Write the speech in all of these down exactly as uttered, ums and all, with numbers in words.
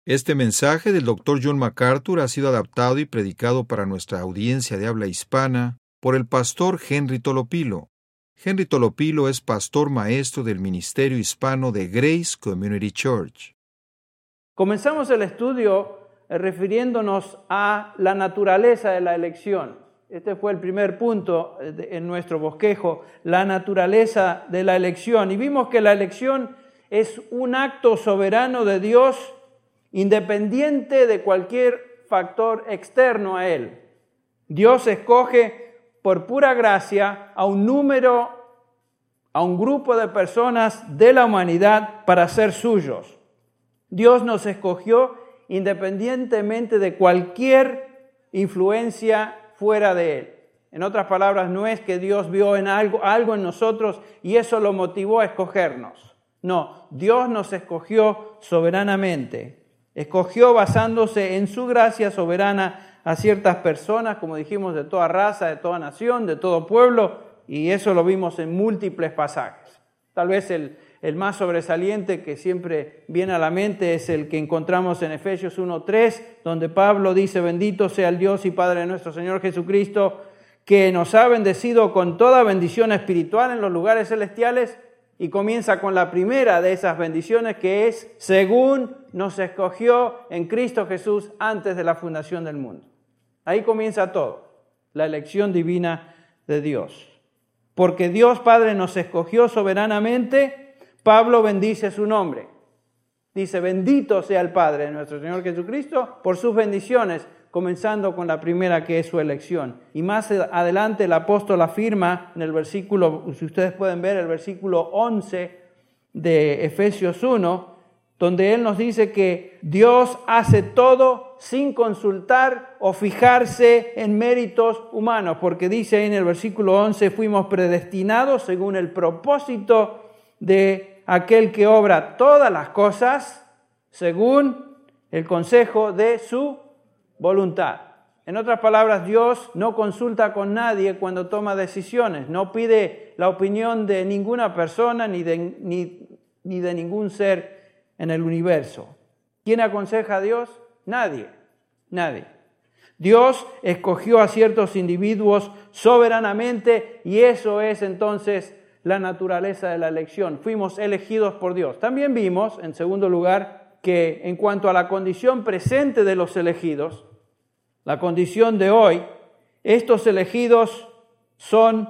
Este mensaje del doctor John MacArthur ha sido adaptado y predicado para nuestra audiencia de habla hispana por el pastor Henry Tolopilo. Henry Tolopilo es pastor maestro del Ministerio Hispano de Grace Community Church. Comenzamos el estudio refiriéndonos a la naturaleza de la elección. Este fue el primer punto en nuestro bosquejo, la naturaleza de la elección. Y vimos que la elección es un acto soberano de Dios, independiente de cualquier factor externo a Él. Dios escoge por pura gracia a un número, a un grupo de personas de la humanidad para ser suyos. Dios nos escogió independientemente de cualquier influencia fuera de Él. En otras palabras, no es que Dios vio en algo, algo en nosotros y eso lo motivó a escogernos. No, Dios nos escogió soberanamente. Escogió basándose en su gracia soberana a ciertas personas, como dijimos, de toda raza, de toda nación, de todo pueblo, y eso lo vimos en múltiples pasajes. Tal vez el, el más sobresaliente que siempre viene a la mente es el que encontramos en Efesios uno tres, donde Pablo dice: bendito sea el Dios y Padre de nuestro Señor Jesucristo, que nos ha bendecido con toda bendición espiritual en los lugares celestiales. Y comienza con la primera de esas bendiciones, que es según nos escogió en Cristo Jesús antes de la fundación del mundo. Ahí comienza todo, la elección divina de Dios. Porque Dios Padre nos escogió soberanamente, Pablo bendice su nombre. Dice: bendito sea el Padre de nuestro Señor Jesucristo por sus bendiciones, comenzando con la primera, que es su elección. Y más adelante el apóstol afirma en el versículo, si ustedes pueden ver el versículo once de Efesios uno, donde él nos dice que Dios hace todo sin consultar o fijarse en méritos humanos, porque dice ahí en el versículo once: fuimos predestinados según el propósito de aquel que obra todas las cosas según el consejo de su voluntad. En otras palabras, Dios no consulta con nadie cuando toma decisiones, no pide la opinión de ninguna persona ni de, ni, ni de ningún ser en el universo. ¿Quién aconseja a Dios? Nadie, nadie. Dios escogió a ciertos individuos soberanamente y eso es entonces la naturaleza de la elección. Fuimos elegidos por Dios. También vimos, en segundo lugar, que en cuanto a la condición presente de los elegidos, la condición de hoy, estos elegidos son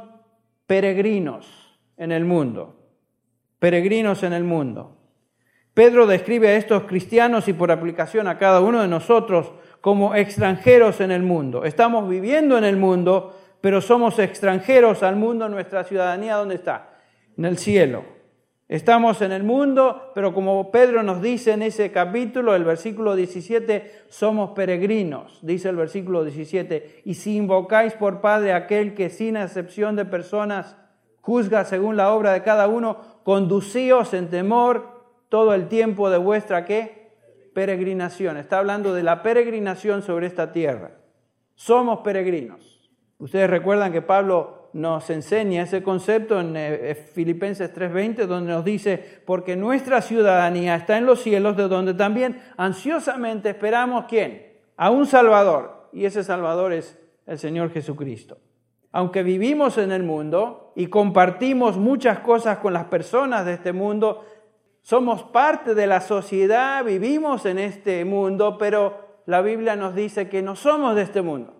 peregrinos en el mundo. Peregrinos en el mundo. Pedro describe a estos cristianos y por aplicación a cada uno de nosotros como extranjeros en el mundo. Estamos viviendo en el mundo, pero somos extranjeros al mundo. Nuestra ciudadanía, ¿dónde está? En el cielo. Estamos en el mundo, pero como Pedro nos dice en ese capítulo, el versículo diecisiete, somos peregrinos, dice el versículo diecisiete. Y si invocáis por Padre aquel que sin excepción de personas juzga según la obra de cada uno, conducíos en temor todo el tiempo de vuestra, ¿qué? Peregrinación. Está hablando de la peregrinación sobre esta tierra. Somos peregrinos. Ustedes recuerdan que Pablo nos enseña ese concepto en Filipenses tres veinte, donde nos dice: porque nuestra ciudadanía está en los cielos, de donde también ansiosamente esperamos, ¿quién? A un Salvador, y ese Salvador es el Señor Jesucristo. Aunque vivimos en el mundo y compartimos muchas cosas con las personas de este mundo, somos parte de la sociedad, vivimos en este mundo, pero la Biblia nos dice que no somos de este mundo.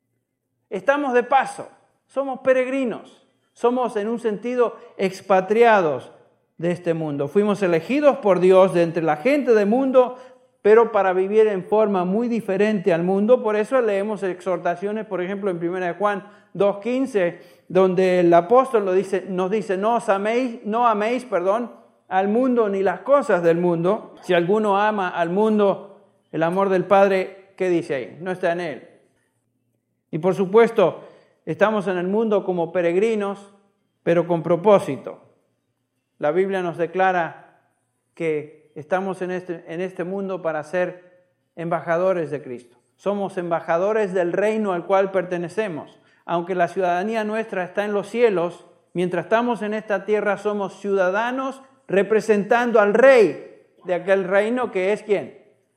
Estamos de paso. Somos peregrinos, somos en un sentido expatriados de este mundo. Fuimos elegidos por Dios de entre la gente del mundo, pero para vivir en forma muy diferente al mundo. Por eso leemos exhortaciones, por ejemplo, en primera de Juan dos quince, donde el apóstol lo dice, nos dice: no os améis, no améis, perdón, al mundo ni las cosas del mundo. Si alguno ama al mundo, el amor del Padre, ¿qué dice ahí? No está en él. Y por supuesto, estamos en el mundo como peregrinos, pero con propósito. La Biblia nos declara que estamos en este, en este mundo para ser embajadores de Cristo. Somos embajadores del reino al cual pertenecemos. Aunque la ciudadanía nuestra está en los cielos, mientras estamos en esta tierra somos ciudadanos representando al rey de aquel reino, que es ¿quién?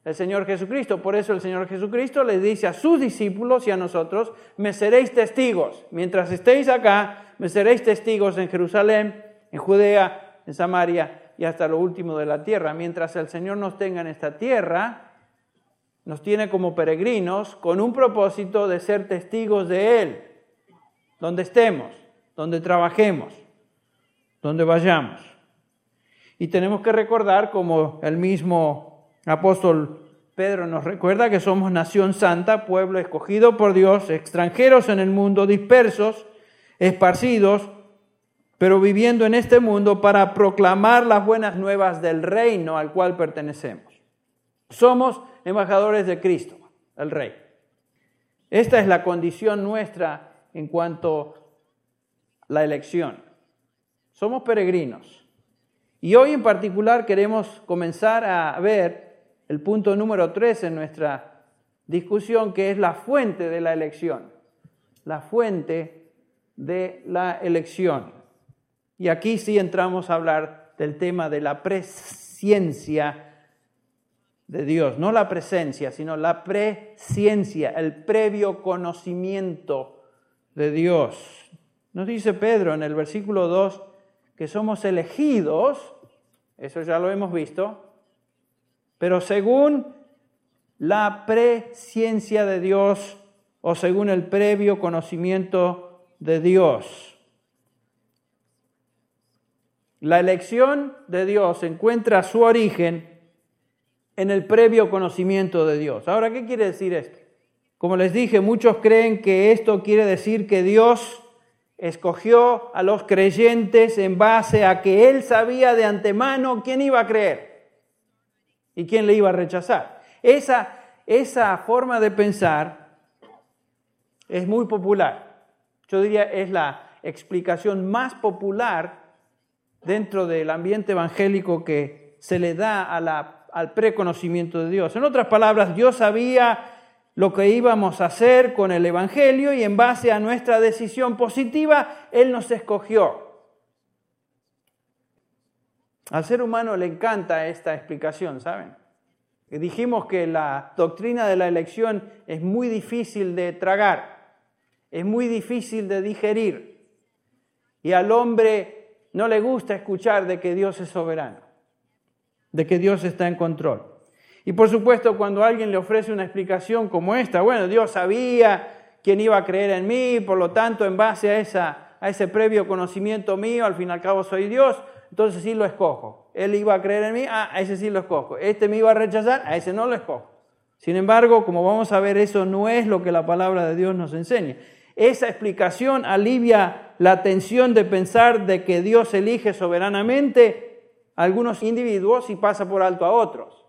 el Señor Jesucristo. Por eso el Señor Jesucristo les dice a sus discípulos y a nosotros, me seréis testigos. Mientras estéis acá, me seréis testigos en Jerusalén, en Judea, en Samaria y hasta lo último de la tierra. Mientras el Señor nos tenga en esta tierra, nos tiene como peregrinos con un propósito de ser testigos de Él, donde estemos, donde trabajemos, donde vayamos. Y tenemos que recordar, como el mismo apóstol Pedro nos recuerda, que somos nación santa, pueblo escogido por Dios, extranjeros en el mundo, dispersos, esparcidos, pero viviendo en este mundo para proclamar las buenas nuevas del reino al cual pertenecemos. Somos embajadores de Cristo, el Rey. Esta es la condición nuestra en cuanto a la elección. Somos peregrinos. Y hoy en particular queremos comenzar a ver el punto número tres en nuestra discusión, que es la fuente de la elección. La fuente de la elección. Y aquí sí entramos a hablar del tema de la presciencia de Dios. No la presencia, sino la presciencia, el previo conocimiento de Dios. Nos dice Pedro en el versículo dos que somos elegidos, eso ya lo hemos visto, pero según la presciencia de Dios o según el previo conocimiento de Dios. La elección de Dios encuentra su origen en el previo conocimiento de Dios. Ahora, ¿qué quiere decir esto? Como les dije, muchos creen que esto quiere decir que Dios escogió a los creyentes en base a que Él sabía de antemano quién iba a creer y quién le iba a rechazar. Esa, esa forma de pensar es muy popular. Yo diría es la explicación más popular dentro del ambiente evangélico que se le da a la, al preconocimiento de Dios. En otras palabras, Dios sabía lo que íbamos a hacer con el Evangelio y en base a nuestra decisión positiva, Él nos escogió. Al ser humano le encanta esta explicación, ¿saben? Dijimos que la doctrina de la elección es muy difícil de tragar, es muy difícil de digerir y al hombre no le gusta escuchar de que Dios es soberano, de que Dios está en control. Y por supuesto, cuando alguien le ofrece una explicación como esta, bueno, Dios sabía quién iba a creer en mí, por lo tanto, en base a, esa, a ese previo conocimiento mío, al fin y al cabo soy Dios, entonces sí lo escojo. Él iba a creer en mí, ah, a ese sí lo escojo. Este me iba a rechazar, a ese no lo escojo. Sin embargo, como vamos a ver, eso no es lo que la palabra de Dios nos enseña. Esa explicación alivia la tensión de pensar de que Dios elige soberanamente a algunos individuos y pasa por alto a otros,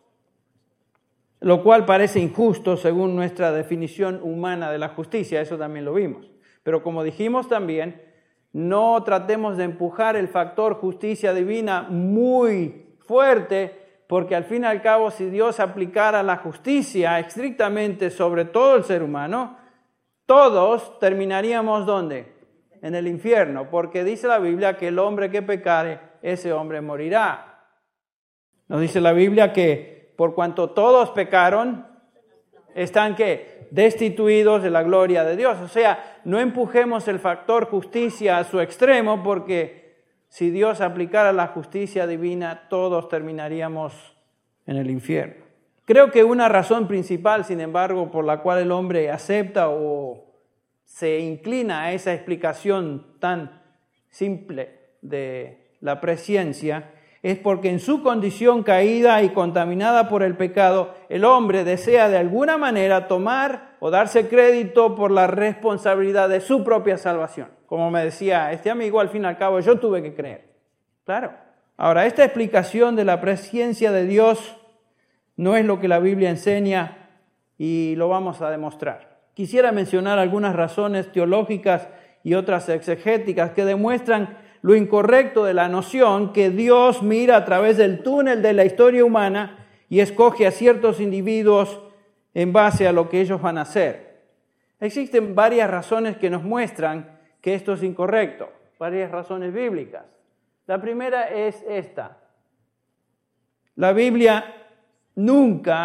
lo cual parece injusto según nuestra definición humana de la justicia, eso también lo vimos. Pero como dijimos también, no tratemos de empujar el factor justicia divina muy fuerte, porque al fin y al cabo, si Dios aplicara la justicia estrictamente sobre todo el ser humano, todos terminaríamos ¿dónde? En el infierno, porque dice la Biblia que el hombre que pecare, ese hombre morirá. Nos dice la Biblia que por cuanto todos pecaron, están ¿qué? Destituidos de la gloria de Dios. O sea, no empujemos el factor justicia a su extremo, porque si Dios aplicara la justicia divina, todos terminaríamos en el infierno. Creo que una razón principal, sin embargo, por la cual el hombre acepta o se inclina a esa explicación tan simple de la presciencia, es porque en su condición caída y contaminada por el pecado, el hombre desea de alguna manera tomar o darse crédito por la responsabilidad de su propia salvación. Como me decía este amigo, al fin y al cabo yo tuve que creer. Claro. Ahora, esta explicación de la presciencia de Dios no es lo que la Biblia enseña y lo vamos a demostrar. Quisiera mencionar algunas razones teológicas y otras exegéticas que demuestran lo incorrecto de la noción que Dios mira a través del túnel de la historia humana y escoge a ciertos individuos en base a lo que ellos van a hacer. Existen varias razones que nos muestran que esto es incorrecto, varias razones bíblicas. La primera es esta. La Biblia nunca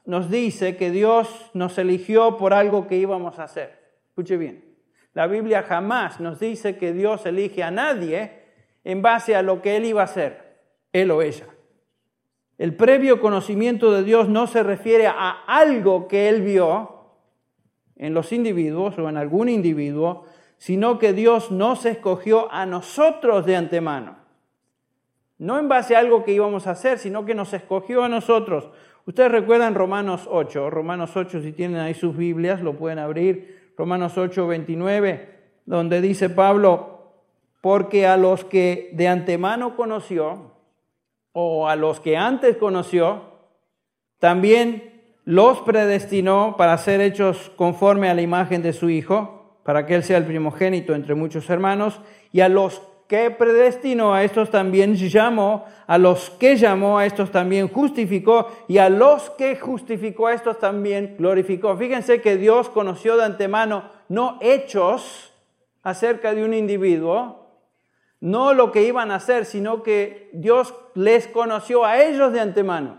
nos dice que Dios nos eligió por algo que íbamos a hacer. Escuche bien. La Biblia jamás nos dice que Dios elige a nadie en base a lo que Él iba a hacer, él o ella. El previo conocimiento de Dios no se refiere a algo que Él vio en los individuos o en algún individuo, sino que Dios nos escogió a nosotros de antemano. No en base a algo que íbamos a hacer, sino que nos escogió a nosotros. Ustedes recuerdan Romanos ocho, Romanos ocho, si tienen ahí sus Biblias, lo pueden abrir. Romanos ocho, veintinueve, donde dice Pablo, porque a los que de antemano conoció, o a los que antes conoció, también los predestinó para ser hechos conforme a la imagen de su Hijo, para que Él sea el primogénito entre muchos hermanos, y a los que predestinó a estos también llamó, a los que llamó a estos también justificó, y a los que justificó a estos también glorificó. Fíjense que Dios conoció de antemano no hechos acerca de un individuo, no lo que iban a hacer, sino que Dios les conoció a ellos de antemano.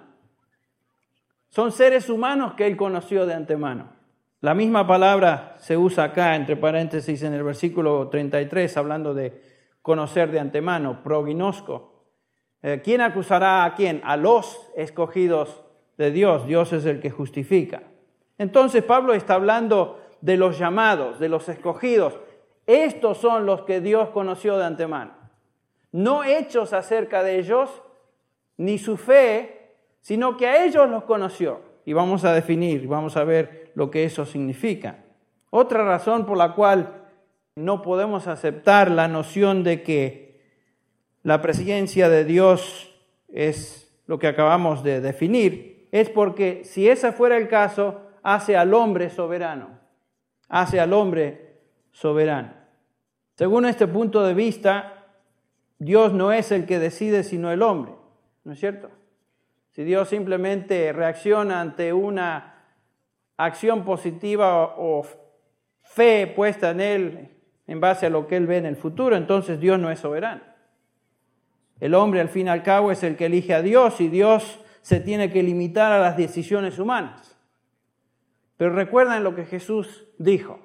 Son seres humanos que Él conoció de antemano. La misma palabra se usa acá, entre paréntesis, en el versículo treinta y tres, hablando de conocer de antemano, prognosco. Eh, ¿Quién acusará a quién? A los escogidos de Dios. Dios es el que justifica. Entonces Pablo está hablando de los llamados, de los escogidos. Estos son los que Dios conoció de antemano. No hechos acerca de ellos, ni su fe, sino que a ellos los conoció. Y vamos a definir, vamos a ver lo que eso significa. Otra razón por la cual no podemos aceptar la noción de que la presencia de Dios es lo que acabamos de definir, es porque si ese fuera el caso, hace al hombre soberano. Hace al hombre soberano. Según este punto de vista, Dios no es el que decide, sino el hombre. ¿No es cierto? Si Dios simplemente reacciona ante una acción positiva o fe puesta en Él en base a lo que Él ve en el futuro, entonces Dios no es soberano. El hombre, al fin y al cabo, es el que elige a Dios y Dios se tiene que limitar a las decisiones humanas. Pero recuerden lo que Jesús dijo.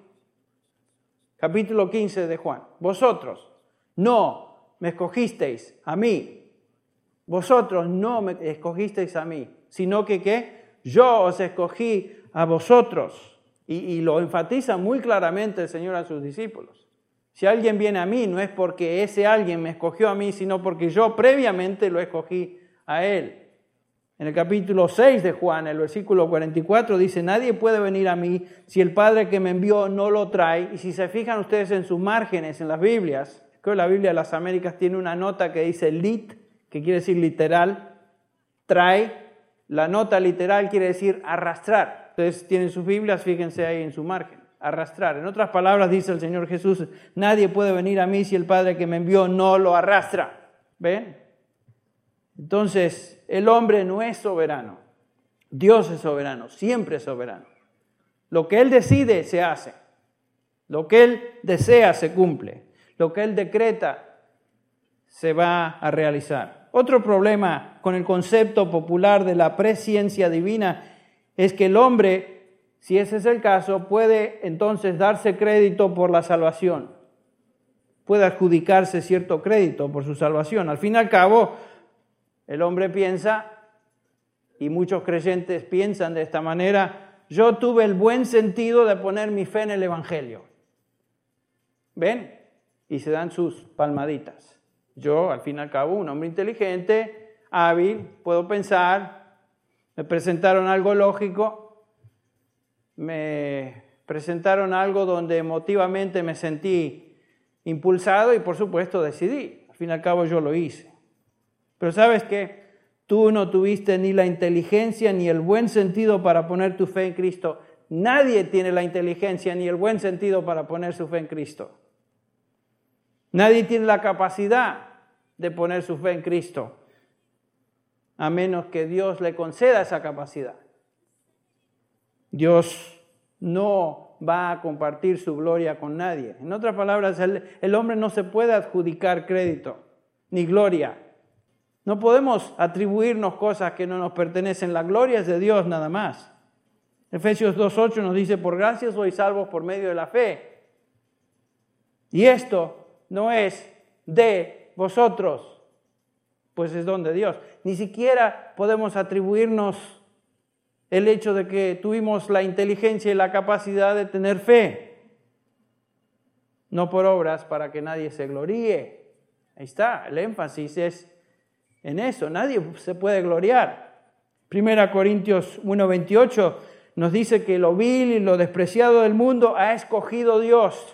Capítulo quince de Juan. Vosotros no me escogisteis a mí. Vosotros no me escogisteis a mí, sino que ¿qué? Yo os escogí a vosotros. Y, y lo enfatiza muy claramente el Señor a sus discípulos. Si alguien viene a mí, no es porque ese alguien me escogió a mí, sino porque yo previamente lo escogí a él. En el capítulo seis de Juan, el versículo cuarenta y cuatro, dice, nadie puede venir a mí si el Padre que me envió no lo trae. Y si se fijan ustedes en sus márgenes, en las Biblias, creo que la Biblia de las Américas tiene una nota que dice lit, que quiere decir literal, trae. La nota literal quiere decir arrastrar. Ustedes tienen sus Biblias, fíjense ahí en su margen. Arrastrar. En otras palabras, dice el Señor Jesús, nadie puede venir a mí si el Padre que me envió no lo arrastra. ¿Ven? Entonces, el hombre no es soberano. Dios es soberano, siempre es soberano. Lo que Él decide, se hace. Lo que Él desea, se cumple. Lo que Él decreta, se va a realizar. Otro problema con el concepto popular de la presciencia divina es que el hombre, si ese es el caso, puede entonces darse crédito por la salvación. Puede adjudicarse cierto crédito por su salvación. Al fin y al cabo, el hombre piensa, y muchos creyentes piensan de esta manera, yo tuve el buen sentido de poner mi fe en el Evangelio. ¿Ven? Y se dan sus palmaditas. Yo, al fin y al cabo, un hombre inteligente, hábil, puedo pensar, me presentaron algo lógico, me presentaron algo donde emotivamente me sentí impulsado y por supuesto decidí. Al fin y al cabo yo lo hice. Pero ¿sabes qué? Tú no tuviste ni la inteligencia ni el buen sentido para poner tu fe en Cristo. Nadie tiene la inteligencia ni el buen sentido para poner su fe en Cristo. Nadie tiene la capacidad de poner su fe en Cristo, a menos que Dios le conceda esa capacidad. Dios no va a compartir su gloria con nadie. En otras palabras, el, el hombre no se puede adjudicar crédito ni gloria. No podemos atribuirnos cosas que no nos pertenecen. La gloria es de Dios nada más. Efesios dos ocho nos dice, por gracia sois salvos por medio de la fe. Y esto no es de vosotros, pues es don de Dios. Ni siquiera podemos atribuirnos el hecho de que tuvimos la inteligencia y la capacidad de tener fe. No por obras para que nadie se gloríe. Ahí está, el énfasis es en eso. Nadie se puede gloriar. Primera Corintios uno veintiocho nos dice que lo vil y lo despreciado del mundo ha escogido Dios.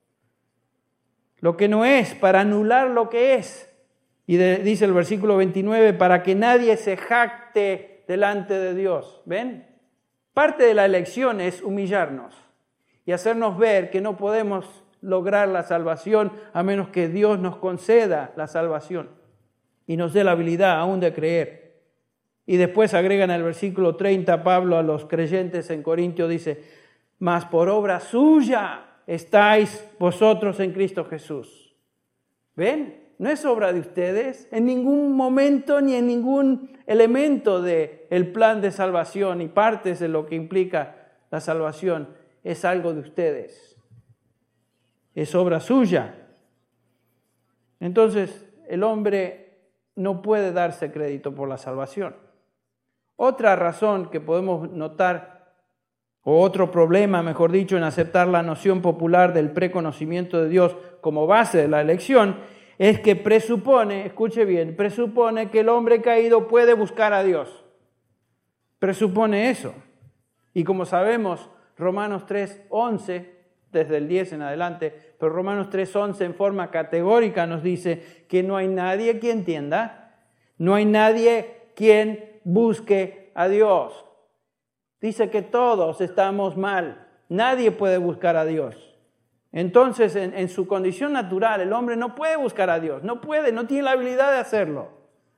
Lo que no es, para anular lo que es. Y de, dice el versículo veintinueve, para que nadie se jacte delante de Dios. ¿Ven? Parte de la elección es humillarnos y hacernos ver que no podemos lograr la salvación a menos que Dios nos conceda la salvación y nos dé la habilidad aún de creer. Y después agrega en el versículo treinta Pablo a los creyentes en Corintio, dice, mas por obra suya estáis vosotros en Cristo Jesús. ¿Ven? No es obra de ustedes en ningún momento ni en ningún elemento del plan de salvación y partes de lo que implica la salvación. Es algo de ustedes. Es obra suya. Entonces, el hombre no puede darse crédito por la salvación. Otra razón que podemos notar, o otro problema, mejor dicho, en aceptar la noción popular del preconocimiento de Dios como base de la elección, es que presupone, escuche bien, presupone que el hombre caído puede buscar a Dios. Presupone eso. Y como sabemos, Romanos tres once, desde el diez en adelante, pero Romanos tres once en forma categórica nos dice que no hay nadie quien entienda, no hay nadie quien busque a Dios. Dice que todos estamos mal, nadie puede buscar a Dios. Entonces, en, en su condición natural, el hombre no puede buscar a Dios, no puede, no tiene la habilidad de hacerlo.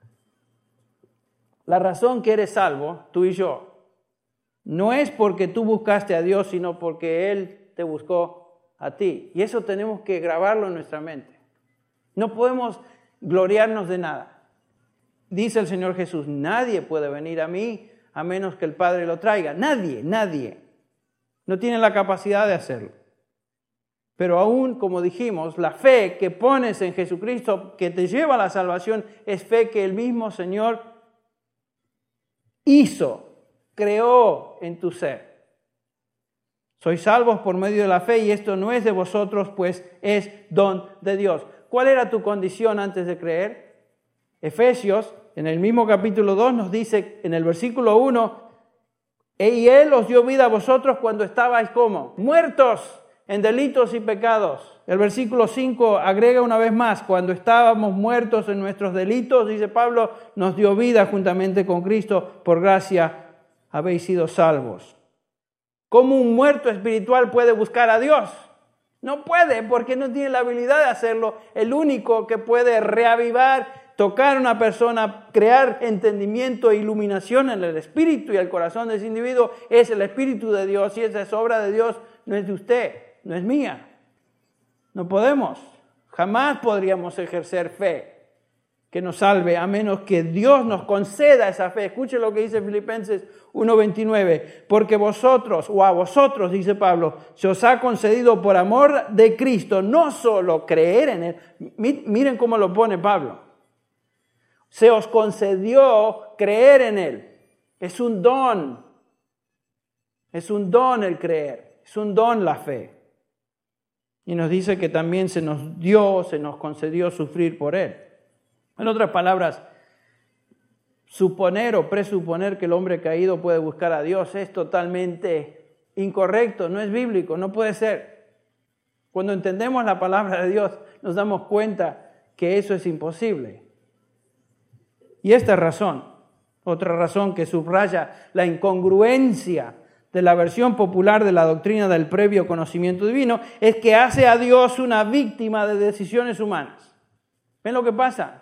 La razón que eres salvo, tú y yo, no es porque tú buscaste a Dios, sino porque Él te buscó a ti. Y eso tenemos que grabarlo en nuestra mente. No podemos gloriarnos de nada. Dice el Señor Jesús, nadie puede venir a mí a menos que el Padre lo traiga. Nadie, nadie. No tiene la capacidad de hacerlo. Pero aún, como dijimos, la fe que pones en Jesucristo, que te lleva a la salvación, es fe que el mismo Señor hizo, creó en tu ser. Sois salvos por medio de la fe y esto no es de vosotros, pues es don de Dios. ¿Cuál era tu condición antes de creer? Efesios, en el mismo capítulo dos, nos dice en el versículo uno, y Él os dio vida a vosotros cuando estabais como muertos en delitos y pecados. El versículo cinco agrega una vez más, cuando estábamos muertos en nuestros delitos, dice Pablo, nos dio vida juntamente con Cristo, por gracia habéis sido salvos. ¿Cómo un muerto espiritual puede buscar a Dios? No puede, porque no tiene la habilidad de hacerlo. El único que puede reavivar, tocar a una persona, crear entendimiento e iluminación en el espíritu y el corazón de ese individuo es el Espíritu de Dios, y esa es obra de Dios, no es de usted. No es mía. No podemos. Jamás podríamos ejercer fe que nos salve a menos que Dios nos conceda esa fe. Escuche lo que dice Filipenses uno veintinueve. Porque vosotros, o a vosotros, dice Pablo, se os ha concedido por amor de Cristo no solo creer en Él. Miren cómo lo pone Pablo. Se os concedió creer en Él. Es un don. Es un don el creer. Es un don la fe. Y nos dice que también se nos dio, se nos concedió sufrir por Él. En otras palabras, suponer o presuponer que el hombre caído puede buscar a Dios es totalmente incorrecto, no es bíblico, no puede ser. Cuando entendemos la palabra de Dios, nos damos cuenta que eso es imposible. Y esta razón, otra razón que subraya la incongruencia de la versión popular de la doctrina del previo conocimiento divino, es que hace a Dios una víctima de decisiones humanas. ¿Ven lo que pasa?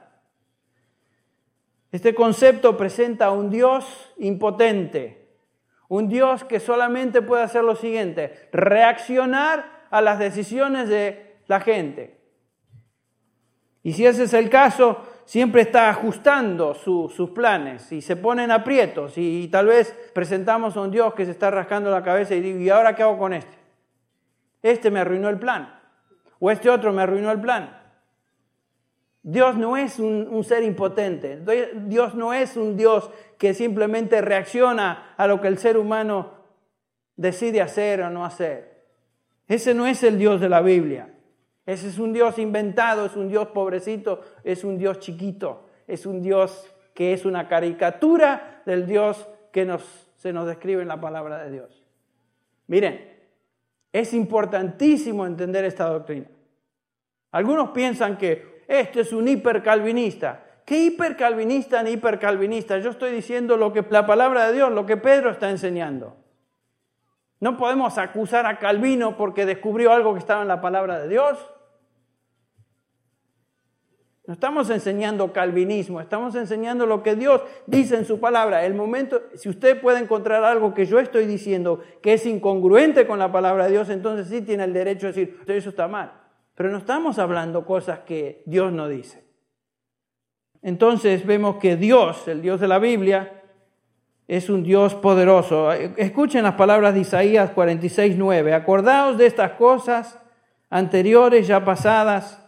Este concepto presenta a un Dios impotente, un Dios que solamente puede hacer lo siguiente, reaccionar a las decisiones de la gente. Y si ese es el caso, siempre está ajustando su, sus planes y se pone en aprietos y, y tal vez presentamos a un Dios que se está rascando la cabeza y digo, ¿y ahora qué hago con este? Este me arruinó el plan. O este otro me arruinó el plan. Dios no es un, un ser impotente. Dios no es un Dios que simplemente reacciona a lo que el ser humano decide hacer o no hacer. Ese no es el Dios de la Biblia. Ese es un Dios inventado, es un Dios pobrecito, es un Dios chiquito, es un Dios que es una caricatura del Dios que nos, se nos describe en la palabra de Dios. Miren, es importantísimo entender esta doctrina. Algunos piensan que este es un hipercalvinista. ¿Qué hipercalvinista ni hipercalvinista? Yo estoy diciendo lo que la palabra de Dios, lo que Pedro está enseñando. No podemos acusar a Calvino porque descubrió algo que estaba en la palabra de Dios. No estamos enseñando calvinismo, estamos enseñando lo que Dios dice en su palabra. El momento, si usted puede encontrar algo que yo estoy diciendo que es incongruente con la palabra de Dios, entonces sí tiene el derecho a decir, eso está mal. Pero no estamos hablando cosas que Dios no dice. Entonces vemos que Dios, el Dios de la Biblia, es un Dios poderoso. Escuchen las palabras de Isaías cuarenta y seis, nueve. Acordaos de estas cosas anteriores ya pasadas,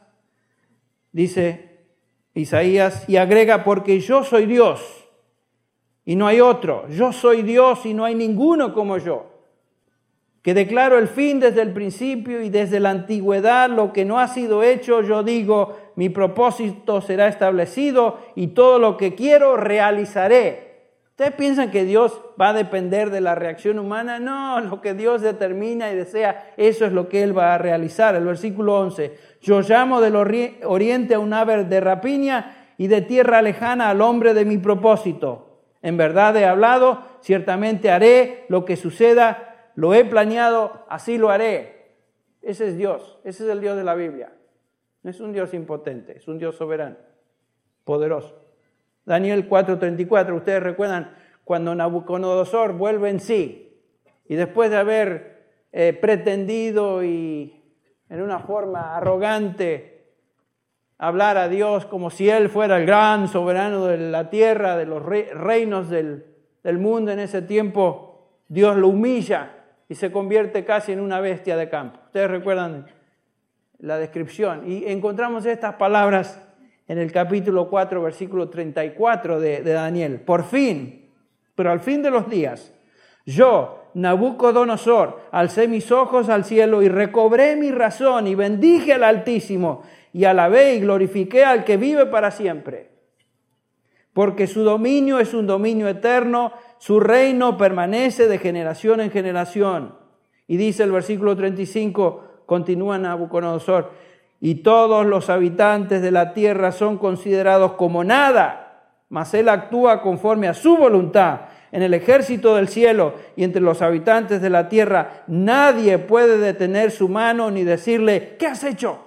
dice Isaías, y agrega, porque yo soy Dios y no hay otro. Yo soy Dios y no hay ninguno como yo, que declaro el fin desde el principio y desde la antigüedad lo que no ha sido hecho. Yo digo, mi propósito será establecido y todo lo que quiero realizaré. ¿Ustedes piensan que Dios va a depender de la reacción humana? No, lo que Dios determina y desea, eso es lo que Él va a realizar. El versículo once, yo llamo del oriente a un ave de rapiña y de tierra lejana al hombre de mi propósito. En verdad he hablado, ciertamente haré lo que suceda, lo he planeado, así lo haré. Ese es Dios, ese es el Dios de la Biblia. No es un Dios impotente, es un Dios soberano, poderoso. Daniel cuatro treinta y cuatro, ustedes recuerdan cuando Nabucodonosor vuelve en sí y después de haber eh, pretendido y en una forma arrogante hablar a Dios como si Él fuera el gran soberano de la tierra, de los re- reinos del, del mundo en ese tiempo, Dios lo humilla y se convierte casi en una bestia de campo. Ustedes recuerdan la descripción y encontramos estas palabras en el capítulo cuatro, versículo treinta y cuatro de, de Daniel. Por fin, pero al fin de los días, yo, Nabucodonosor, alcé mis ojos al cielo y recobré mi razón y bendije al Altísimo y alabé y glorifiqué al que vive para siempre. Porque su dominio es un dominio eterno, su reino permanece de generación en generación. Y dice el versículo treinta y cinco, continúa Nabucodonosor, y todos los habitantes de la tierra son considerados como nada, mas Él actúa conforme a su voluntad. En el ejército del cielo y entre los habitantes de la tierra, nadie puede detener su mano ni decirle, ¿qué has hecho?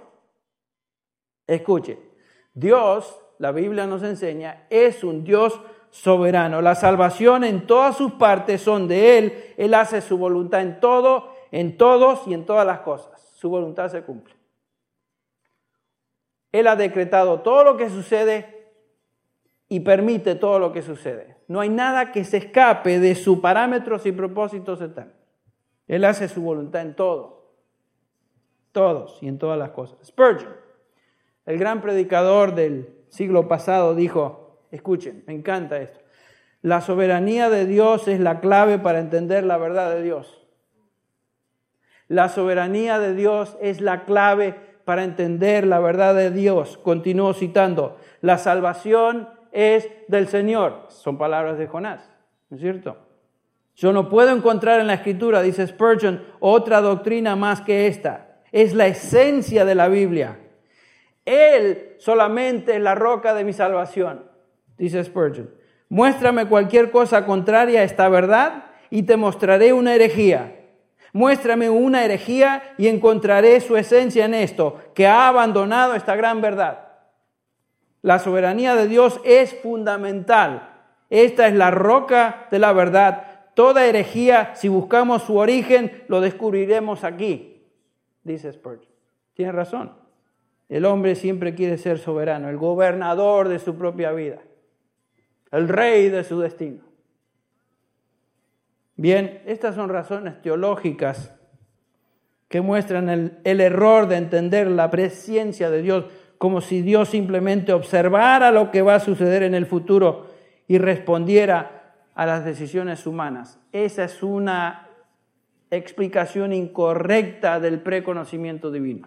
Escuche, Dios, la Biblia nos enseña, es un Dios soberano. La salvación en todas sus partes son de Él. Él hace su voluntad en todo, en todos y en todas las cosas. Su voluntad se cumple. Él ha decretado todo lo que sucede y permite todo lo que sucede. No hay nada que se escape de sus parámetros y propósitos eternos. Él hace su voluntad en todo, todos y en todas las cosas. Spurgeon, el gran predicador del siglo pasado, dijo, escuchen, me encanta esto, la soberanía de Dios es la clave para entender la verdad de Dios. La soberanía de Dios es la clave para entender la verdad de Dios. Continúo citando, la salvación es del Señor. Son palabras de Jonás, ¿no es cierto? Yo no puedo encontrar en la Escritura, dice Spurgeon, otra doctrina más que esta. Es la esencia de la Biblia. Él solamente es la roca de mi salvación, dice Spurgeon. Muéstrame cualquier cosa contraria a esta verdad y te mostraré una herejía. Muéstrame una herejía y encontraré su esencia en esto, que ha abandonado esta gran verdad. La soberanía de Dios es fundamental. Esta es la roca de la verdad. Toda herejía, si buscamos su origen, lo descubriremos aquí, dice Spurgeon. Tiene razón. El hombre siempre quiere ser soberano, el gobernador de su propia vida, el rey de su destino. Bien, estas son razones teológicas que muestran el, el error de entender la presciencia de Dios como si Dios simplemente observara lo que va a suceder en el futuro y respondiera a las decisiones humanas. Esa es una explicación incorrecta del preconocimiento divino.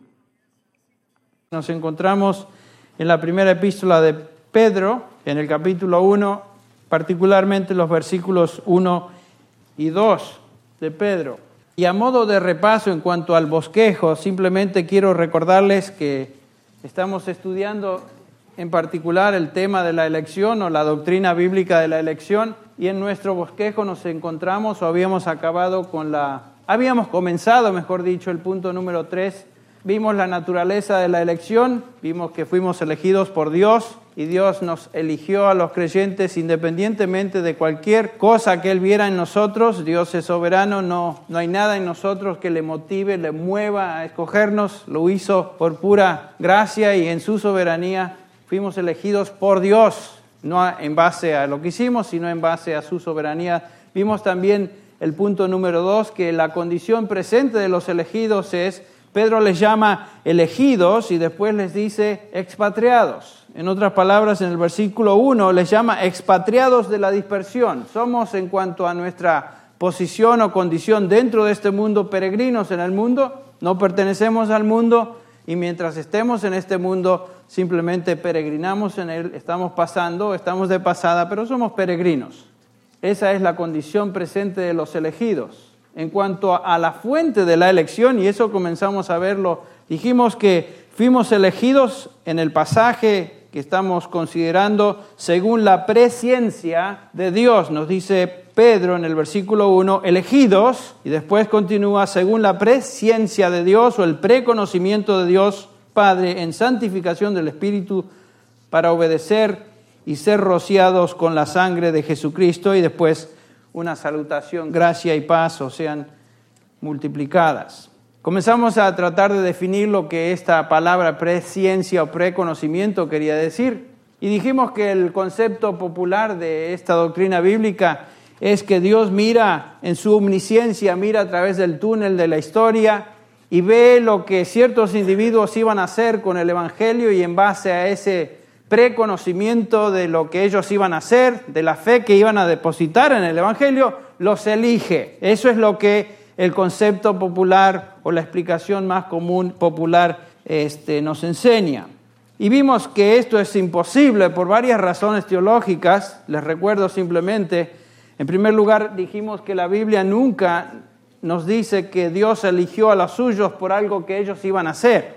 Nos encontramos en la primera epístola de Pedro, en el capítulo uno, particularmente los versículos uno y dos de Pedro. Y a modo de repaso en cuanto al bosquejo, simplemente quiero recordarles que estamos estudiando en particular el tema de la elección o la doctrina bíblica de la elección, y en nuestro bosquejo nos encontramos o habíamos acabado con la... Habíamos comenzado, mejor dicho, el punto número tres. Vimos la naturaleza de la elección, vimos que fuimos elegidos por Dios y Dios nos eligió a los creyentes independientemente de cualquier cosa que Él viera en nosotros. Dios es soberano, no, no hay nada en nosotros que le motive, le mueva a escogernos. Lo hizo por pura gracia y en su soberanía fuimos elegidos por Dios, no en base a lo que hicimos, sino en base a su soberanía. Vimos también el punto número dos, que la condición presente de los elegidos es... Pedro les llama elegidos y después les dice expatriados. En otras palabras, en el versículo uno les llama expatriados de la dispersión. Somos, en cuanto a nuestra posición o condición dentro de este mundo, peregrinos en el mundo. No pertenecemos al mundo y mientras estemos en este mundo simplemente peregrinamos en él. Estamos pasando, estamos de pasada, pero somos peregrinos. Esa es la condición presente de los elegidos. En cuanto a la fuente de la elección, y eso comenzamos a verlo, dijimos que fuimos elegidos en el pasaje que estamos considerando según la presciencia de Dios. Nos dice Pedro en el versículo uno, elegidos, y después continúa según la presciencia de Dios o el preconocimiento de Dios Padre en santificación del Espíritu para obedecer y ser rociados con la sangre de Jesucristo, y después una salutación, gracia y paz o sean multiplicadas. Comenzamos a tratar de definir lo que esta palabra presciencia o preconocimiento quería decir. Y dijimos que el concepto popular de esta doctrina bíblica es que Dios mira en su omnisciencia, mira a través del túnel de la historia y ve lo que ciertos individuos iban a hacer con el Evangelio, y en base a ese preconocimiento de lo que ellos iban a hacer, de la fe que iban a depositar en el Evangelio, los elige. Eso es lo que el concepto popular o la explicación más común popular este, nos enseña. Y vimos que esto es imposible por varias razones teológicas. Les recuerdo simplemente, en primer lugar, dijimos que la Biblia nunca nos dice que Dios eligió a los suyos por algo que ellos iban a hacer.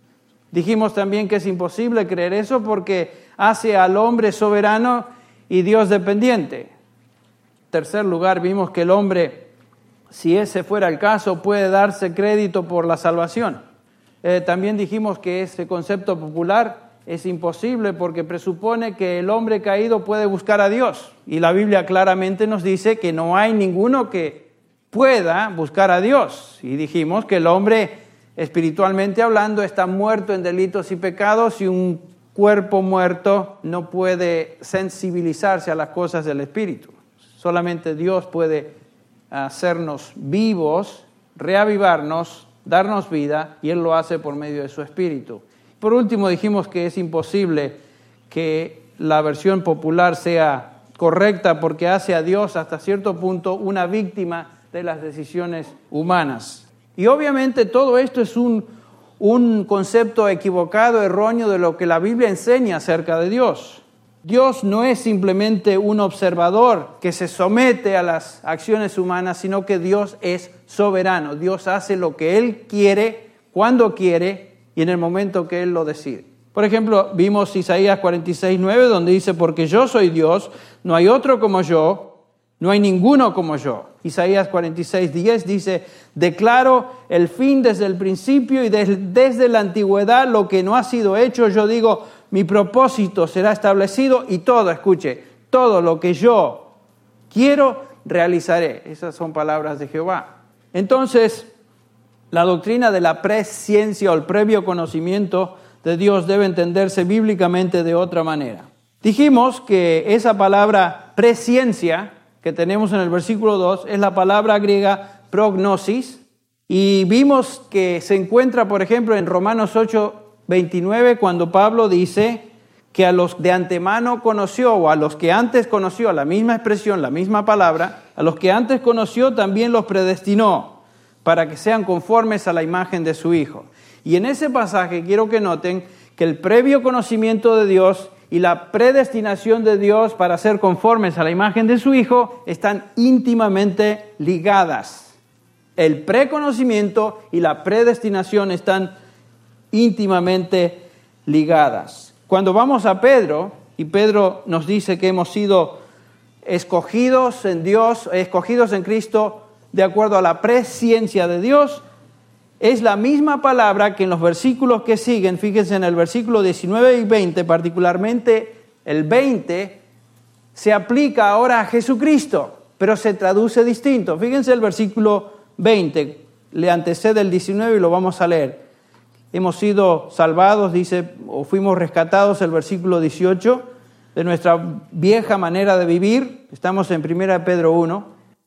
Dijimos también que es imposible creer eso porque hace al hombre soberano y Dios dependiente. En tercer lugar, vimos que el hombre, si ese fuera el caso, puede darse crédito por la salvación. Eh, también dijimos que ese concepto popular es imposible porque presupone que el hombre caído puede buscar a Dios. Y la Biblia claramente nos dice que no hay ninguno que pueda buscar a Dios. Y dijimos que el hombre, espiritualmente hablando, está muerto en delitos y pecados, y un cuerpo muerto no puede sensibilizarse a las cosas del Espíritu. Solamente Dios puede hacernos vivos, reavivarnos, darnos vida, y Él lo hace por medio de su Espíritu. Por último, dijimos que es imposible que la versión popular sea correcta porque hace a Dios hasta cierto punto una víctima de las decisiones humanas. Y obviamente todo esto es un, un concepto equivocado, erróneo de lo que la Biblia enseña acerca de Dios. Dios no es simplemente un observador que se somete a las acciones humanas, sino que Dios es soberano. Dios hace lo que Él quiere, cuando quiere y en el momento que Él lo decide. Por ejemplo, vimos Isaías cuarenta y seis, nueve, donde dice, porque yo soy Dios, no hay otro como yo, no hay ninguno como yo. Isaías cuarenta y seis, diez dice, declaro el fin desde el principio y desde, desde la antigüedad lo que no ha sido hecho. Yo digo, mi propósito será establecido y todo, escuche, todo lo que yo quiero realizaré. Esas son palabras de Jehová. Entonces, la doctrina de la presciencia o el previo conocimiento de Dios debe entenderse bíblicamente de otra manera. Dijimos que esa palabra presciencia que tenemos en el versículo dos es la palabra griega prognosis, y vimos que se encuentra, por ejemplo, en Romanos ocho veintinueve, cuando Pablo dice que a los de antemano conoció, o a los que antes conoció, la misma expresión, la misma palabra, a los que antes conoció también los predestinó para que sean conformes a la imagen de su Hijo. Y en ese pasaje quiero que noten que el previo conocimiento de Dios y la predestinación de Dios para ser conformes a la imagen de su Hijo están íntimamente ligadas. El preconocimiento y la predestinación están íntimamente ligadas. Cuando vamos a Pedro, y Pedro nos dice que hemos sido escogidos en Dios, escogidos en Cristo de acuerdo a la presciencia de Dios, es la misma palabra que en los versículos que siguen, fíjense en el versículo diecinueve y veinte, particularmente el veinte, se aplica ahora a Jesucristo, pero se traduce distinto. Fíjense el versículo veinte, le antecede el diecinueve y lo vamos a leer. Hemos sido salvados, dice, o fuimos rescatados, el versículo dieciocho, de nuestra vieja manera de vivir. Estamos en primera de Pedro uno.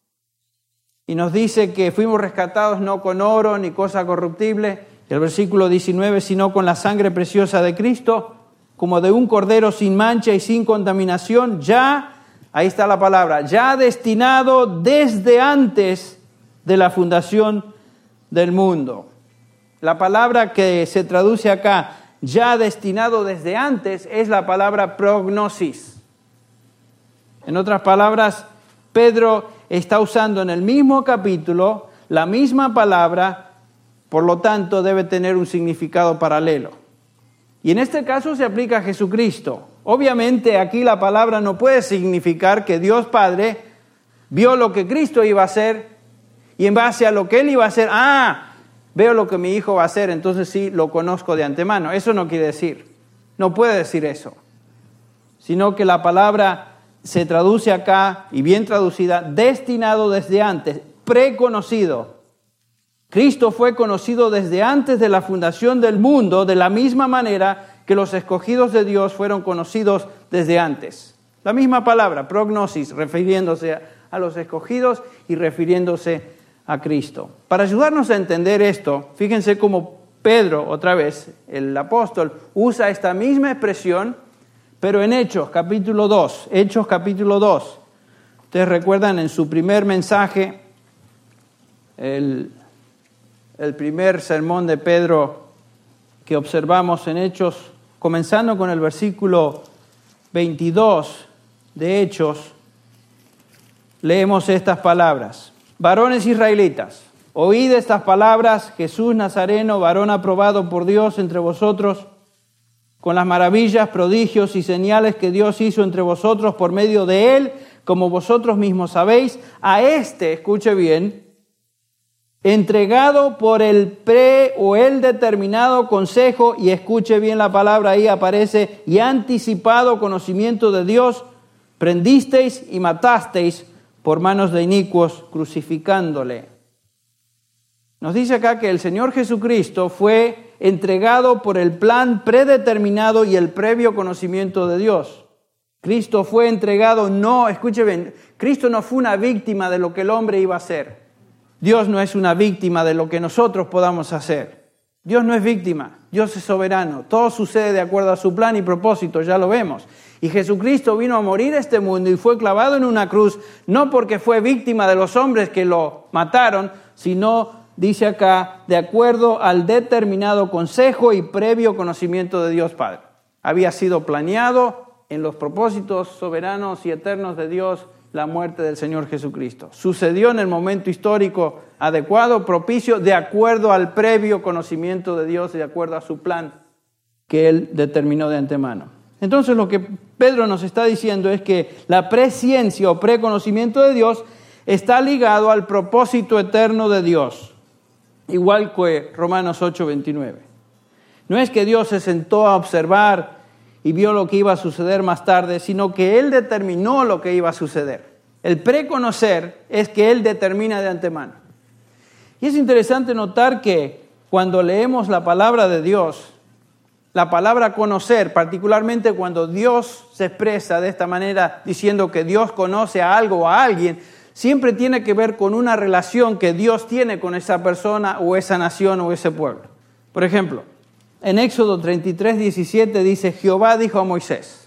Y nos dice que fuimos rescatados no con oro ni cosa corruptible. El versículo diecinueve, sino con la sangre preciosa de Cristo, como de un cordero sin mancha y sin contaminación, ya, ahí está la palabra, ya destinado desde antes de la fundación del mundo. La palabra que se traduce acá, ya destinado desde antes, es la palabra prognosis. En otras palabras, Pedro está usando en el mismo capítulo la misma palabra, por lo tanto debe tener un significado paralelo. Y en este caso se aplica a Jesucristo. Obviamente aquí la palabra no puede significar que Dios Padre vio lo que Cristo iba a hacer y en base a lo que Él iba a hacer, ah, veo lo que mi hijo va a hacer, entonces sí lo conozco de antemano. Eso no quiere decir, no puede decir eso, sino que la palabra se traduce acá, y bien traducida, destinado desde antes, preconocido. Cristo fue conocido desde antes de la fundación del mundo, de la misma manera que los escogidos de Dios fueron conocidos desde antes. La misma palabra, prognosis, refiriéndose a los escogidos y refiriéndose a Cristo. Para ayudarnos a entender esto, fíjense cómo Pedro, otra vez, el apóstol, usa esta misma expresión, pero en Hechos, capítulo dos. Hechos, capítulo dos. Ustedes recuerdan en su primer mensaje, el, el primer sermón de Pedro que observamos en Hechos, comenzando con el versículo veintidós de Hechos, leemos estas palabras. Varones israelitas, oíd estas palabras, Jesús Nazareno, varón aprobado por Dios entre vosotros, con las maravillas, prodigios y señales que Dios hizo entre vosotros por medio de Él, como vosotros mismos sabéis, a este, escuche bien, entregado por el pre o el determinado consejo, y escuche bien la palabra, ahí aparece, y anticipado conocimiento de Dios, prendisteis y matasteis por manos de inicuos, crucificándole. Nos dice acá que el Señor Jesucristo fue entregado por el plan predeterminado y el previo conocimiento de Dios. Cristo fue entregado, no, escuche bien, Cristo no fue una víctima de lo que el hombre iba a hacer. Dios no es una víctima de lo que nosotros podamos hacer. Dios no es víctima, Dios es soberano. Todo sucede de acuerdo a su plan y propósito, ya lo vemos. Y Jesucristo vino a morir a este mundo y fue clavado en una cruz, no porque fue víctima de los hombres que lo mataron, sino, dice acá, de acuerdo al determinado consejo y previo conocimiento de Dios Padre. Había sido planeado en los propósitos soberanos y eternos de Dios la muerte del Señor Jesucristo. Sucedió en el momento histórico adecuado, propicio, de acuerdo al previo conocimiento de Dios y de acuerdo a su plan que Él determinó de antemano. Entonces lo que Pedro nos está diciendo es que la presciencia o preconocimiento de Dios está ligado al propósito eterno de Dios, igual que Romanos ocho veintinueve. No es que Dios se sentó a observar y vio lo que iba a suceder más tarde, sino que Él determinó lo que iba a suceder. El preconocer es que Él determina de antemano. Y es interesante notar que cuando leemos la palabra de Dios, La palabra conocer, particularmente cuando Dios se expresa de esta manera, diciendo que Dios conoce a algo o a alguien, siempre tiene que ver con una relación que Dios tiene con esa persona o esa nación o ese pueblo. Por ejemplo, en Éxodo treinta y tres, diecisiete dice, Jehová dijo a Moisés,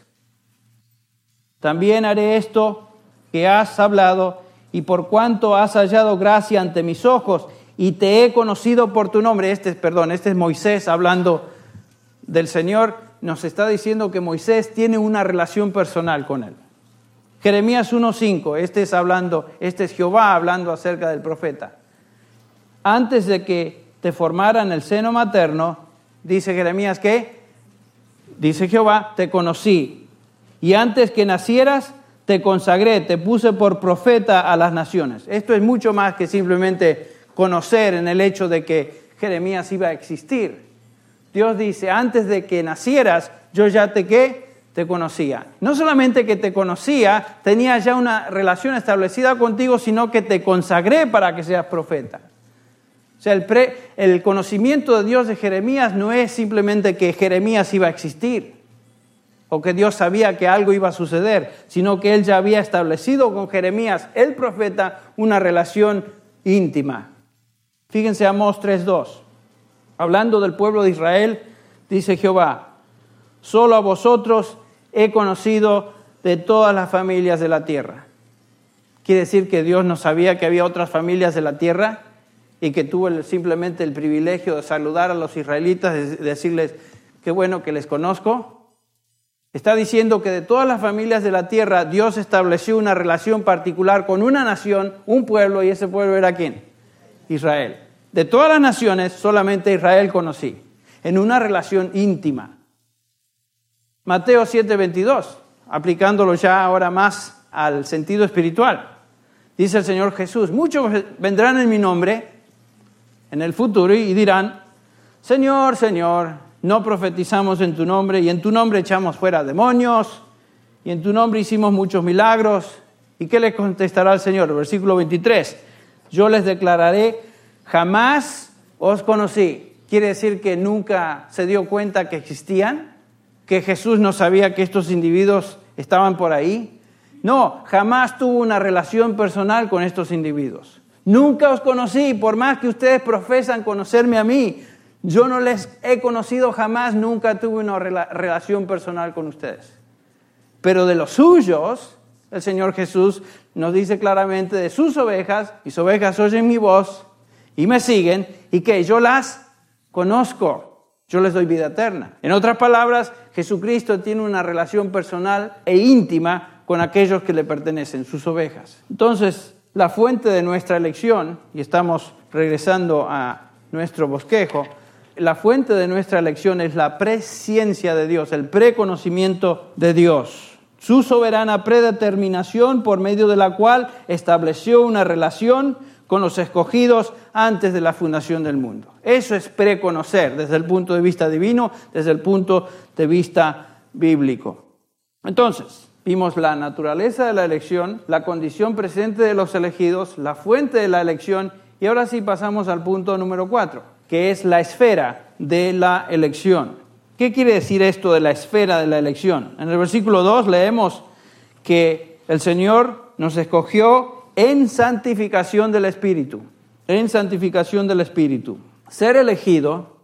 también haré esto que has hablado, y por cuanto has hallado gracia ante mis ojos, y te he conocido por tu nombre. Este, perdón, este es Moisés hablando del Señor, nos está diciendo que Moisés tiene una relación personal con él. Jeremías uno cinco, este es hablando, este es Jehová hablando acerca del profeta. Antes de que te formara en el seno materno, dice Jeremías que, dice Jehová, te conocí. Y antes que nacieras, te consagré, te puse por profeta a las naciones. Esto es mucho más que simplemente conocer en el hecho de que Jeremías iba a existir. Dios dice, antes de que nacieras, yo ya te, ¿qué? Te conocía. No solamente que te conocía, tenía ya una relación establecida contigo, sino que te consagré para que seas profeta. O sea, el, pre, el conocimiento de Dios de Jeremías no es simplemente que Jeremías iba a existir o que Dios sabía que algo iba a suceder, sino que Él ya había establecido con Jeremías, el profeta, una relación íntima. Fíjense Amós tres dos. Hablando del pueblo de Israel, dice Jehová, solo a vosotros he conocido de todas las familias de la tierra. Quiere decir que Dios no sabía que había otras familias de la tierra y que tuvo simplemente el privilegio de saludar a los israelitas, de decirles, qué bueno que les conozco. Está diciendo que de todas las familias de la tierra, Dios estableció una relación particular con una nación, un pueblo, y ese pueblo era ¿quién? Israel. De todas las naciones, solamente Israel conocí, en una relación íntima. Mateo siete veintidós, aplicándolo ya ahora más al sentido espiritual. Dice el Señor Jesús, muchos vendrán en mi nombre en el futuro y dirán, Señor, Señor, no profetizamos en tu nombre y en tu nombre echamos fuera demonios y en tu nombre hicimos muchos milagros. ¿Y qué les contestará el Señor? Versículo veintitrés, yo les declararé, jamás os conocí. Quiere decir que nunca se dio cuenta que existían, que Jesús no sabía que estos individuos estaban por ahí. No, jamás tuvo una relación personal con estos individuos. Nunca os conocí, por más que ustedes profesan conocerme a mí. Yo no les he conocido jamás, nunca tuve una rela- relación personal con ustedes. Pero de los suyos, el Señor Jesús nos dice claramente de sus ovejas, mis ovejas oyen mi voz y me siguen, y que yo las conozco, yo les doy vida eterna. En otras palabras, Jesucristo tiene una relación personal e íntima con aquellos que le pertenecen, sus ovejas. Entonces, la fuente de nuestra elección, y estamos regresando a nuestro bosquejo, la fuente de nuestra elección es la presciencia de Dios, el preconocimiento de Dios. Su soberana predeterminación por medio de la cual estableció una relación con los escogidos antes de la fundación del mundo. Eso es preconocer desde el punto de vista divino, desde el punto de vista bíblico. Entonces, vimos la naturaleza de la elección, la condición presente de los elegidos, la fuente de la elección, y ahora sí pasamos al punto número cuatro, que es la esfera de la elección. ¿Qué quiere decir esto de la esfera de la elección? En el versículo dos leemos que el Señor nos escogió en santificación del Espíritu, en santificación del Espíritu. Ser elegido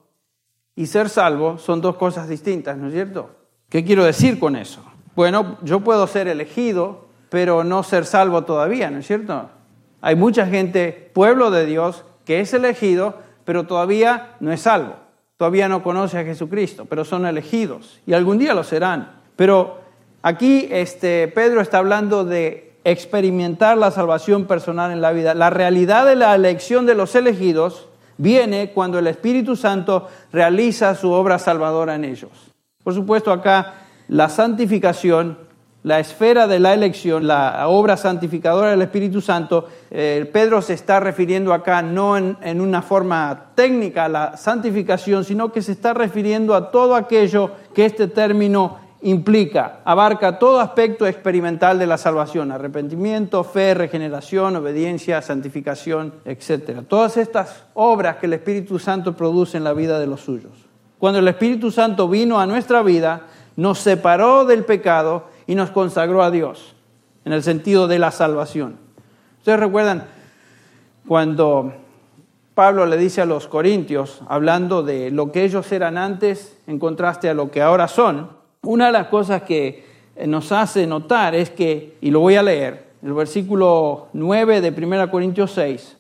y ser salvo son dos cosas distintas, ¿no es cierto? ¿Qué quiero decir con eso? Bueno, yo puedo ser elegido, pero no ser salvo todavía, ¿no es cierto? Hay mucha gente, pueblo de Dios, que es elegido, pero todavía no es salvo. Todavía no conoce a Jesucristo, pero son elegidos y algún día lo serán. Pero aquí este, Pedro está hablando de experimentar la salvación personal en la vida. La realidad de la elección de los elegidos viene cuando el Espíritu Santo realiza su obra salvadora en ellos. Por supuesto, acá la santificación, la esfera de la elección, la obra santificadora del Espíritu Santo, eh, Pedro se está refiriendo acá no en, en una forma técnica a la santificación, sino que se está refiriendo a todo aquello que este término implica, abarca todo aspecto experimental de la salvación, arrepentimiento, fe, regeneración, obediencia, santificación, etcétera. Todas estas obras que el Espíritu Santo produce en la vida de los suyos. cuando el Espíritu Santo vino a nuestra vida, nos separó del pecado y nos consagró a Dios, en el sentido de la salvación. Ustedes recuerdan cuando Pablo le dice a los corintios, hablando de lo que ellos eran antes en contraste a lo que ahora son, una de las cosas que nos hace notar es que, y lo voy a leer, el versículo nueve de primera Corintios seis,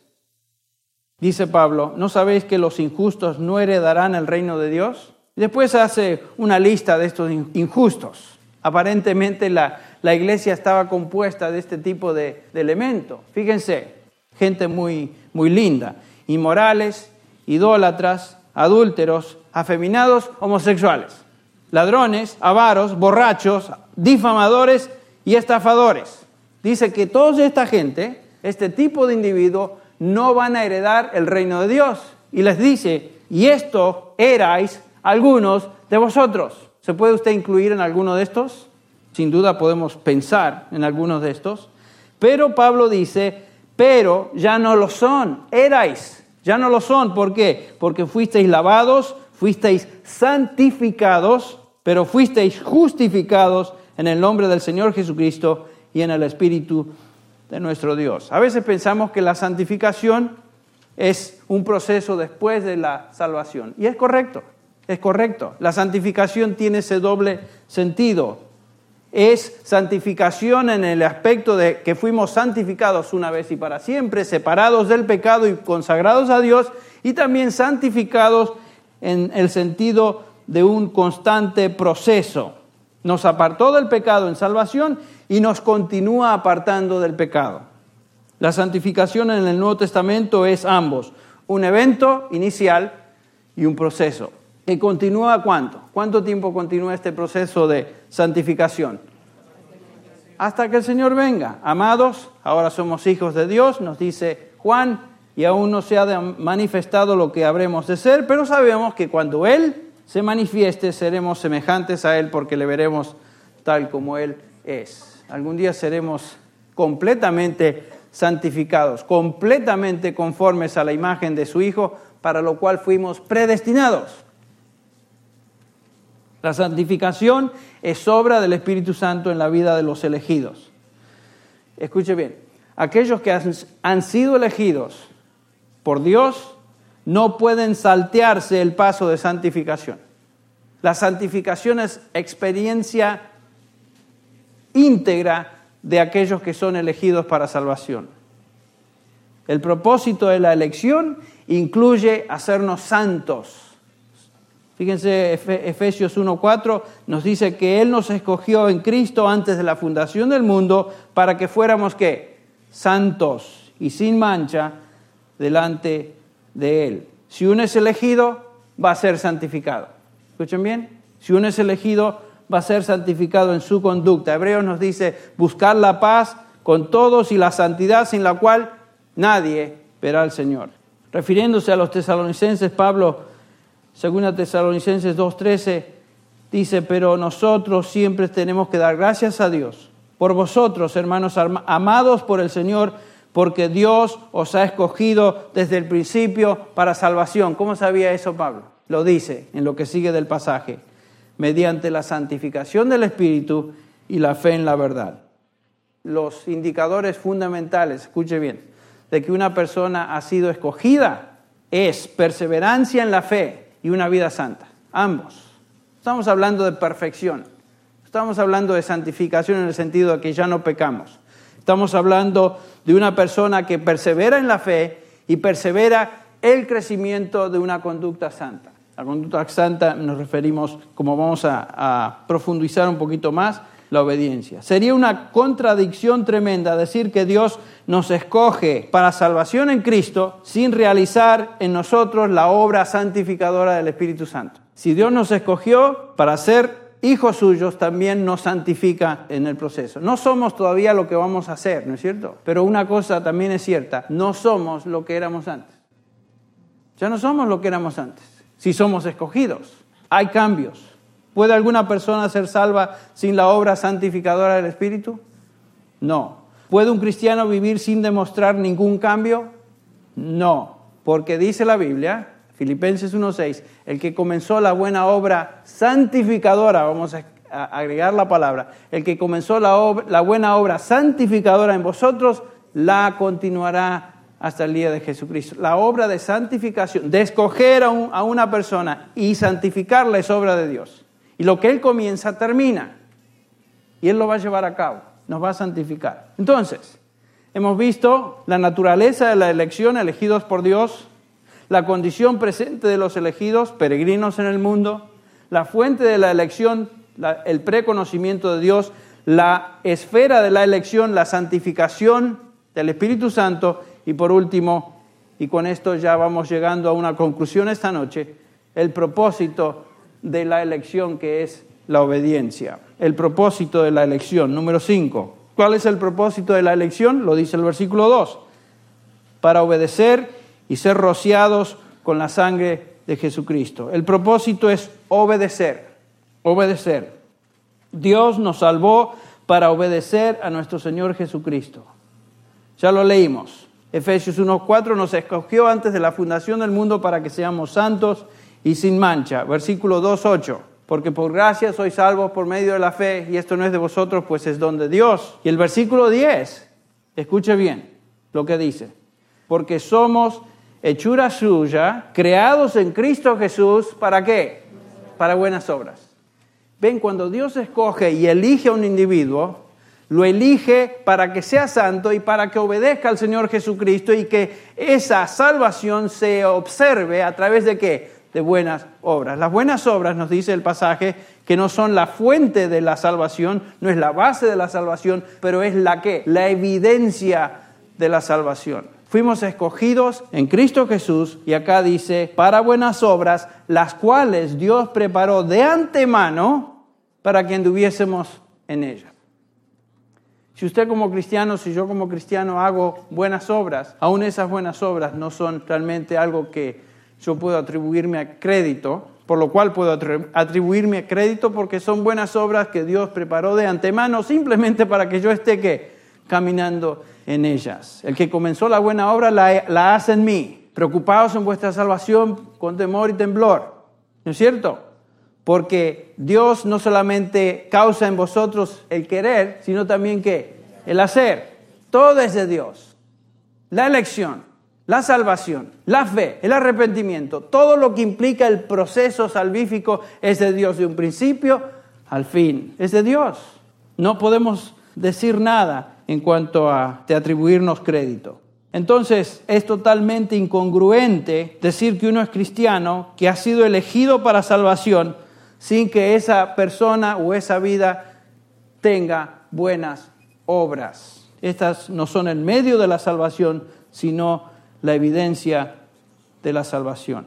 dice Pablo, ¿no sabéis que los injustos no heredarán el reino de Dios? Y después hace una lista de estos injustos. Aparentemente la, la iglesia estaba compuesta de este tipo de, de elementos. Fíjense, gente muy, muy linda. Inmorales, idólatras, adúlteros, afeminados, homosexuales, ladrones, avaros, borrachos, difamadores y estafadores. Dice que toda esta gente, este tipo de individuos, no van a heredar el reino de Dios. Y les dice, y esto erais algunos de vosotros. ¿Se puede usted incluir en alguno de estos? Sin duda podemos pensar en algunos de estos. Pero Pablo dice, pero ya no lo son, erais, ya no lo son. ¿Por qué? Porque fuisteis lavados, fuisteis santificados, pero fuisteis justificados en el nombre del Señor Jesucristo y en el Espíritu de nuestro Dios. A veces pensamos que la santificación es un proceso después de la salvación. Y es correcto, es correcto. La santificación tiene ese doble sentido. Es santificación en el aspecto de que fuimos santificados una vez y para siempre, separados del pecado y consagrados a Dios, y también santificados en el sentido de un constante proceso. Nos apartó del pecado en salvación y nos continúa apartando del pecado. La santificación en el Nuevo Testamento es ambos, un evento inicial y un proceso. ¿Que continúa cuánto? ¿Cuánto tiempo continúa este proceso de santificación? Hasta que el Señor venga. Amados, ahora somos hijos de Dios, nos dice Juan, y aún no se ha manifestado lo que habremos de ser, pero sabemos que cuando Él se manifieste, seremos semejantes a Él porque le veremos tal como Él es. Algún día seremos completamente santificados, completamente conformes a la imagen de su Hijo, para lo cual fuimos predestinados. La santificación es obra del Espíritu Santo en la vida de los elegidos. Escuche bien, aquellos que han, han sido elegidos por Dios no pueden saltearse el paso de santificación. La santificación es experiencia íntegra de aquellos que son elegidos para salvación. El propósito de la elección incluye hacernos santos. Fíjense, Efesios uno cuatro nos dice que Él nos escogió en Cristo antes de la fundación del mundo para que fuéramos, ¿qué? Santos y sin mancha delante de Él. Si uno es elegido, va a ser santificado. ¿Escuchen bien? Si uno es elegido, va a ser santificado en su conducta. Hebreos nos dice, buscar la paz con todos y la santidad sin la cual nadie verá al Señor. Refiriéndose a los tesalonicenses, Pablo, según Tesalonicenses dos trece, dice, pero nosotros siempre tenemos que dar gracias a Dios por vosotros, hermanos amados por el Señor, porque Dios os ha escogido desde el principio para salvación. ¿Cómo sabía eso Pablo? Lo dice en lo que sigue del pasaje, mediante la santificación del Espíritu y la fe en la verdad. Los indicadores fundamentales, escuche bien, de que una persona ha sido escogida es perseverancia en la fe y una vida santa, ambos. Estamos hablando de perfección, estamos hablando de santificación en el sentido de que ya no pecamos. Estamos hablando de una persona que persevera en la fe y persevera el crecimiento de una conducta santa. La conducta santa nos referimos, como vamos a, a profundizar un poquito más, la obediencia. Sería una contradicción tremenda decir que Dios nos escoge para salvación en Cristo sin realizar en nosotros la obra santificadora del Espíritu Santo. Si Dios nos escogió para ser hijos suyos, también nos santifica en el proceso. No somos todavía lo que vamos a hacer, ¿no es cierto? Pero una cosa también es cierta, no somos lo que éramos antes. Ya no somos lo que éramos antes. Si somos escogidos, hay cambios. ¿Puede alguna persona ser salva sin la obra santificadora del Espíritu? No. ¿Puede un cristiano vivir sin demostrar ningún cambio? No. Porque dice la Biblia, Filipenses uno seis, el que comenzó la buena obra santificadora, vamos a agregar la palabra, el que comenzó la, obra, la buena obra santificadora en vosotros, la continuará hasta el día de Jesucristo. La obra de santificación, de escoger a, un, a una persona y santificarla es obra de Dios. Y lo que Él comienza, termina. Y Él lo va a llevar a cabo, nos va a santificar. Entonces, hemos visto la naturaleza de la elección, elegidos por Dios, la condición presente de los elegidos, peregrinos en el mundo, la fuente de la elección, la, el preconocimiento de Dios, la esfera de la elección, la santificación del Espíritu Santo y por último, y con esto ya vamos llegando a una conclusión esta noche, el propósito de la elección, que es la obediencia. El propósito de la elección, número cinco. ¿Cuál es el propósito de la elección? Lo dice el versículo dos. Para obedecer y ser rociados con la sangre de Jesucristo. El propósito es obedecer, obedecer. Dios nos salvó para obedecer a nuestro Señor Jesucristo. Ya lo leímos. Efesios uno cuatro nos escogió antes de la fundación del mundo para que seamos santos y sin mancha. Versículo dos ocho. Porque por gracia sois salvos por medio de la fe, y esto no es de vosotros, pues es don de Dios. Y el versículo diez, escuche bien lo que dice. Porque somos hechura suya, creados en Cristo Jesús, ¿para qué? Para buenas obras. Ven, cuando Dios escoge y elige a un individuo, lo elige para que sea santo y para que obedezca al Señor Jesucristo y que esa salvación se observe a través de ¿qué? De buenas obras. Las buenas obras, nos dice el pasaje, que no son la fuente de la salvación, no es la base de la salvación, pero es la ¿qué? La evidencia de la salvación. Fuimos escogidos en Cristo Jesús, y acá dice, para buenas obras, las cuales Dios preparó de antemano para que anduviésemos en ellas. Si usted como cristiano, si yo como cristiano hago buenas obras, aún esas buenas obras no son realmente algo que yo puedo atribuirme a crédito, por lo cual puedo atribuirme a crédito porque son buenas obras que Dios preparó de antemano simplemente para que yo esté ¿qué? Caminando en ellas. El que comenzó la buena obra la, la hace en mí. Preocupaos en vuestra salvación con temor y temblor. ¿No es cierto? Porque Dios no solamente causa en vosotros el querer, sino también ¿qué? El hacer. Todo es de Dios. La elección, la salvación, la fe, el arrepentimiento, todo lo que implica el proceso salvífico es de Dios de un principio al fin. Es de Dios. No podemos decir nada en cuanto a de atribuirnos crédito. Entonces, es totalmente incongruente decir que uno es cristiano, que ha sido elegido para salvación, sin que esa persona o esa vida tenga buenas obras. Estas no son el medio de la salvación, sino la evidencia de la salvación.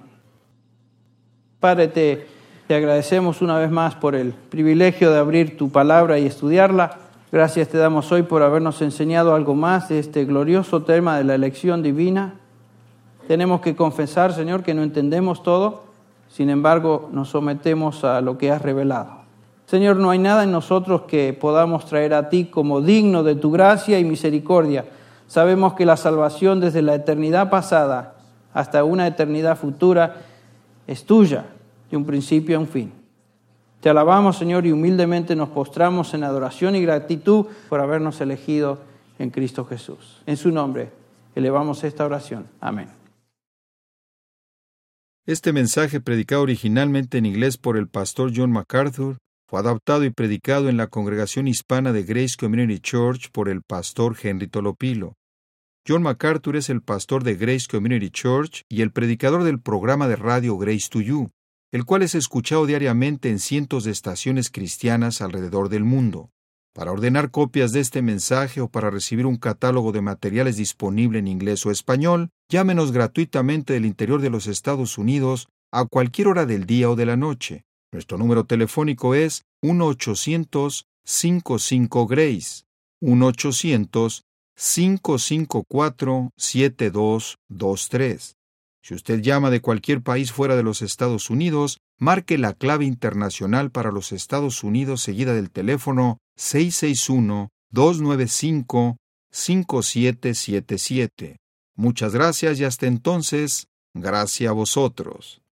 Padre, te, te agradecemos una vez más por el privilegio de abrir tu palabra y estudiarla. Gracias te damos hoy por habernos enseñado algo más de este glorioso tema de la elección divina. Tenemos que confesar, Señor, que no entendemos todo, sin embargo nos sometemos a lo que has revelado. Señor, no hay nada en nosotros que podamos traer a ti como digno de tu gracia y misericordia. Sabemos que la salvación desde la eternidad pasada hasta una eternidad futura es tuya, de un principio a un fin. Te alabamos, Señor, y humildemente nos postramos en adoración y gratitud por habernos elegido en Cristo Jesús. En su nombre elevamos esta oración. Amén. Este mensaje, predicado originalmente en inglés por el pastor John MacArthur, fue adaptado y predicado en la congregación hispana de Grace Community Church por el pastor Henry Tolopilo. John MacArthur es el pastor de Grace Community Church y el predicador del programa de radio Grace to You, el cual es escuchado diariamente en cientos de estaciones cristianas alrededor del mundo. Para ordenar copias de este mensaje o para recibir un catálogo de materiales disponible en inglés o español, llámenos gratuitamente del interior de los Estados Unidos a cualquier hora del día o de la noche. Nuestro número telefónico es uno ochocientos cinco cinco Grace, uno ochocientos cinco cinco cuatro siete dos dos tres. Si usted llama de cualquier país fuera de los Estados Unidos, marque la clave internacional para los Estados Unidos seguida del teléfono seis seis uno, dos nueve cinco, cinco siete siete siete. Muchas gracias y hasta entonces, Gracia a vosotros.